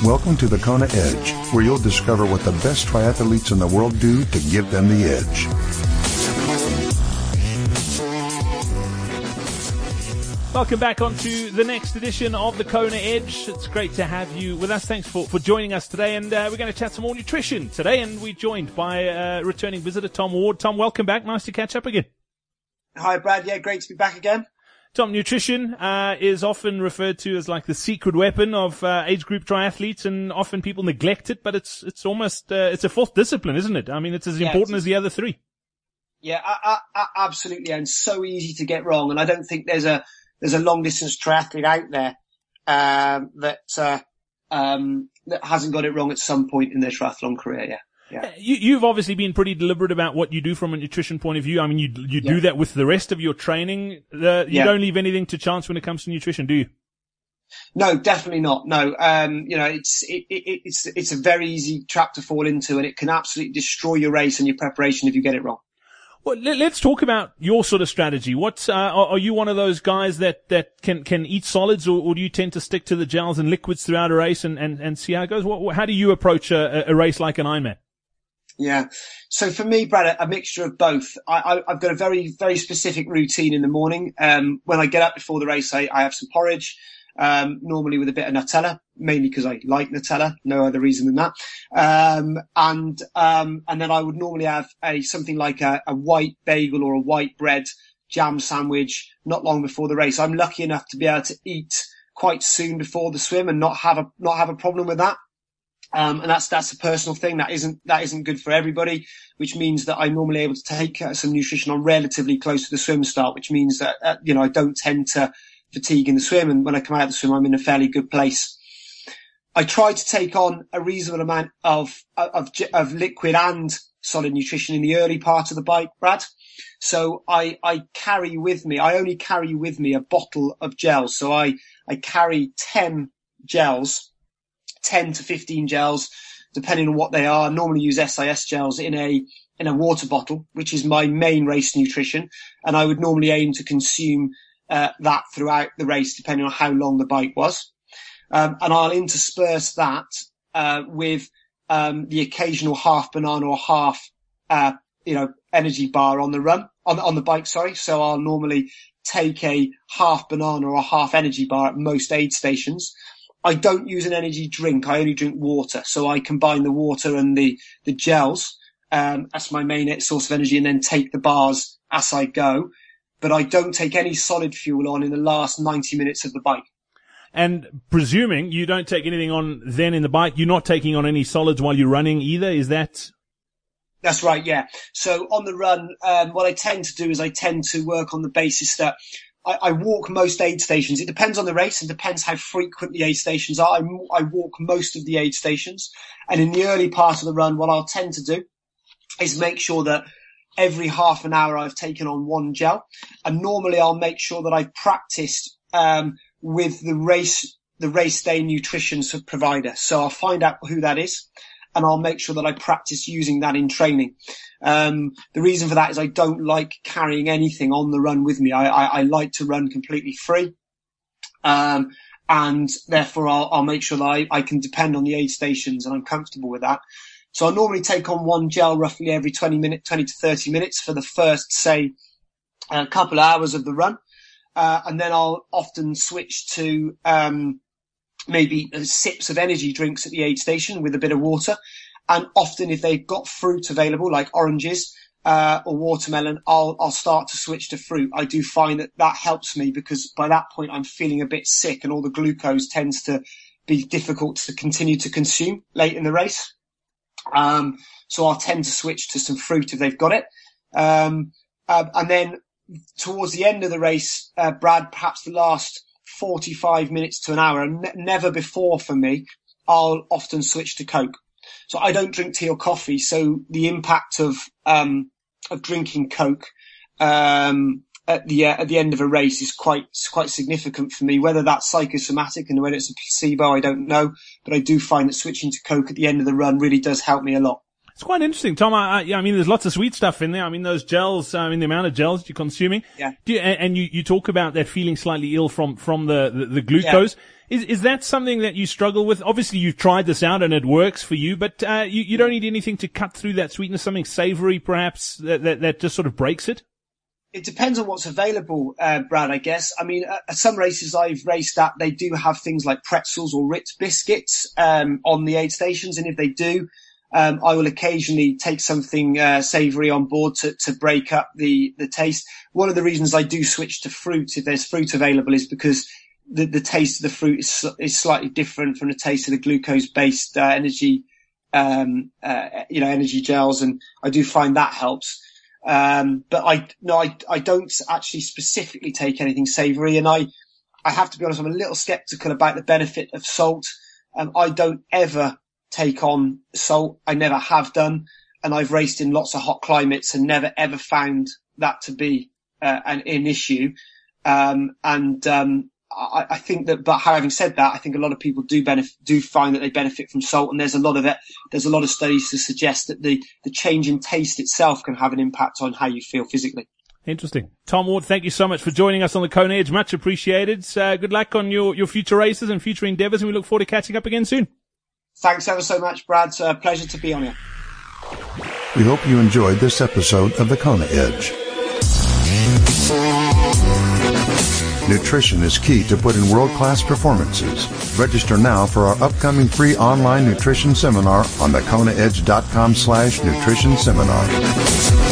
Welcome to the Kona Edge, where you'll discover what the best triathletes in the world do to give them the edge. Welcome back onto the next edition of the Kona Edge. It's great to have you with us. Thanks for joining us today. And we're going to chat some more nutrition today. And we're joined by returning visitor Tom Ward. Tom, welcome back. Nice to catch up again. Hi, Brad. Yeah, great to be back again. Tom, nutrition is often referred to as like the secret weapon of age group triathletes, and often people neglect it, but it's almost it's a fourth discipline, isn't it? I mean, it's as important as the other three. Yeah, absolutely, and so easy to get wrong. And I don't think there's a long distance triathlete out there that hasn't got it wrong at some point in their triathlon career. Yeah. Yeah. You've obviously been pretty deliberate about what you do from a nutrition point of view. I mean, you do that with the rest of your training. You don't leave anything to chance when it comes to nutrition, do you? No, definitely not. No. It's a very easy trap to fall into, and it can absolutely destroy your race and your preparation if you get it wrong. Well, let's talk about your sort of strategy. What, are you one of those guys that can eat solids, or do you tend to stick to the gels and liquids throughout a race and see how it goes? How do you approach a race like an Ironman? Yeah. So for me, Brad, a mixture of both. I've got a very, very specific routine in the morning. When I get up before the race, I have some porridge, normally with a bit of Nutella, mainly because I like Nutella, no other reason than that. And then I would normally have something like a white bagel or a white bread jam sandwich not long before the race. I'm lucky enough to be able to eat quite soon before the swim and not have a problem with that. And that's a personal thing. That isn't good for everybody, which means that I'm normally able to take some nutrition on relatively close to the swim start, which means that, I don't tend to fatigue in the swim. And when I come out of the swim, I'm in a fairly good place. I try to take on a reasonable amount of liquid and solid nutrition in the early part of the bike, Brad. So I only carry with me a bottle of gels. So I carry 10 gels. 10 to 15 gels, depending on what they are. I normally use SIS gels in a water bottle, which is my main race nutrition. And I would normally aim to consume that throughout the race, depending on how long the bike was. And I'll intersperse that with the occasional half banana or half energy bar on the run, on the bike, sorry. So I'll normally take a half banana or a half energy bar at most aid stations. I don't use an energy drink. I only drink water. So I combine the water and the gels, as my main source of energy, and then take the bars as I go. But I don't take any solid fuel on in the last 90 minutes of the bike. And presuming you don't take anything on then in the bike, you're not taking on any solids while you're running either, is that? That's right, yeah. So on the run, what I tend to do is I tend to work on the basis that I walk most aid stations. It depends on the race and depends how frequent the aid stations are. I walk most of the aid stations. And in the early part of the run, what I'll tend to do is make sure that every half an hour I've taken on one gel. And normally I'll make sure that I've practiced with the race day nutrition provider. So I'll find out who that is, and I'll make sure that I practice using that in training. The reason for that is I don't like carrying anything on the run with me. I like to run completely free. And therefore I'll make sure that I can depend on the aid stations, and I'm comfortable with that. So I normally take on one gel roughly every 20 to 30 minutes for the first, say, a couple of hours of the run. And then I'll often switch to, maybe sips of energy drinks at the aid station with a bit of water. And often if they've got fruit available, like oranges, or watermelon, I'll start to switch to fruit. I do find that helps me, because by that point I'm feeling a bit sick and all the glucose tends to be difficult to continue to consume late in the race. So I'll tend to switch to some fruit if they've got it. And then towards the end of the race, Brad, perhaps the last 45 minutes to an hour, and never before for me, I'll often switch to Coke. So I don't drink tea or coffee. So the impact of drinking Coke, at the end of a race is quite significant for me. Whether that's psychosomatic and whether it's a placebo, I don't know. But I do find that switching to Coke at the end of the run really does help me a lot. It's quite interesting, Tom. I mean, there's lots of sweet stuff in there. I mean, those gels, the amount of gels you're consuming. Yeah. And you talk about that feeling slightly ill from the glucose. Yeah. Is that something that you struggle with? Obviously, you've tried this out and it works for you, but you don't need anything to cut through that sweetness, something savory perhaps that just sort of breaks it? It depends on what's available, Brad, I guess. I mean, at some races I've raced at, they do have things like pretzels or Ritz biscuits on the aid stations, and if they do, I will occasionally take something savoury on board to break up the taste. One of the reasons I do switch to fruit, if there's fruit available, is because the taste of the fruit is slightly different from the taste of the glucose-based energy gels, and I do find that helps. But I don't actually specifically take anything savoury, and I have to be honest, I'm a little sceptical about the benefit of salt. I don't ever take on salt. I never have done, and I've raced in lots of hot climates and never ever found that to be an issue. I think that, but having said that, I think a lot of people do find that they benefit from salt, and there's a lot of studies to suggest that the change in taste itself can have an impact on how you feel physically. Interesting. Tom Ward, thank you so much for joining us on the Kona Edge. Much appreciated. Good luck on your future races and future endeavours, and we look forward to catching up again soon. Thanks ever so much, Brad. It's a pleasure to be on here. We hope you enjoyed this episode of the Kona Edge. Nutrition is key to put in world-class performances. Register now for our upcoming free online nutrition seminar on thekonaedge.com/nutrition seminar.